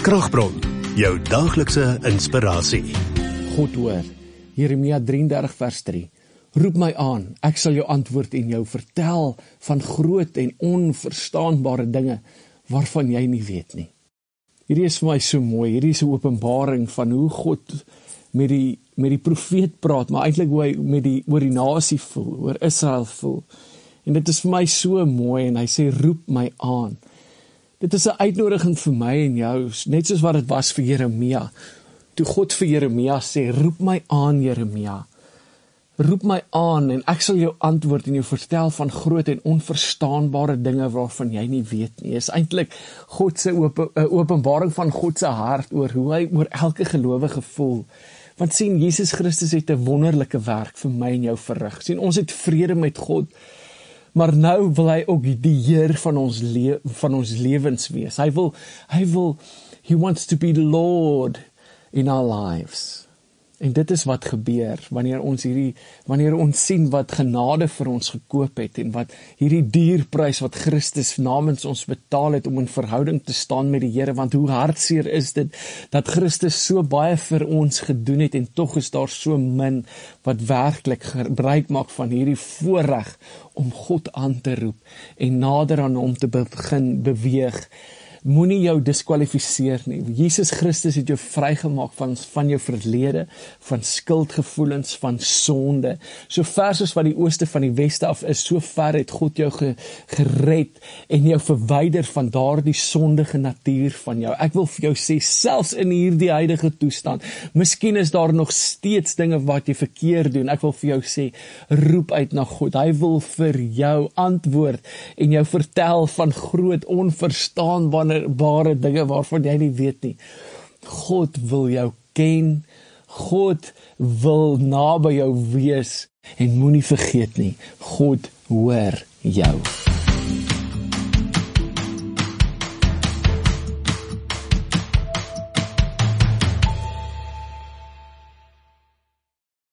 Kragbron, jou daglikse inspirasie. God hoor, Jeremia 33 vers 3. Roep my aan, ek sal jou antwoord en jou vertel van groot en onverstaanbare dinge waarvan jy nie weet nie. Hierdie is vir my so mooi, hierdie is 'n openbaring van hoe God met die profeet praat, maar eintlik hoe hy oor die nasie voel, oor Israel voel. En dit is vir my so mooi en hy sê roep my aan. Dit is 'n uitnodiging vir my en jou, net soos wat dit was vir Jeremia. Toe God vir Jeremia sê, roep my aan Jeremia. Roep my aan en ek sal jou antwoord en jou vertel van groot en onverstaanbare dinge waarvan jy nie weet nie. Is eintlik God se openbaring van God se hart oor hoe hy oor elke gelowige voel. Want sien, Jesus Christus het 'n wonderlike werk vir my en jou verrig. Sien, ons het vrede met God, maar nou wil hy ook die Heer van ons lewens wees. He wants to be the Lord in our lives. En dit is wat gebeur wanneer ons sien wat genade vir ons gekoop het en wat hierdie dierprys wat Christus namens ons betaal het om in verhouding te staan met die Here, want hoe hartseer is dit dat Christus so baie vir ons gedoen het en tog is daar so min wat werklik gebruik maak van hierdie voorreg om God aan te roep en nader aan hom te begin beweeg. Moenie jou diskwalifiseer nie. Jesus Christus het jou vrygemaak van jou verlede, van skuldgevoelens, van sonde. So ver soos wat die ooste van die weste af is, so ver het God jou gered en jou verwyder van daardie sondige natuur van jou. Ek wil vir jou sê, selfs in hierdie huidige toestand, miskien is daar nog steeds dinge wat jy verkeerd doen. Ek wil vir jou sê, roep uit na God. Hy wil vir jou antwoord en jou vertel van groot, onverstaanbare dinge waarvan jy nie weet nie. God wil jou ken, God wil naby jou wees en moenie vergeet nie, God hoor jou.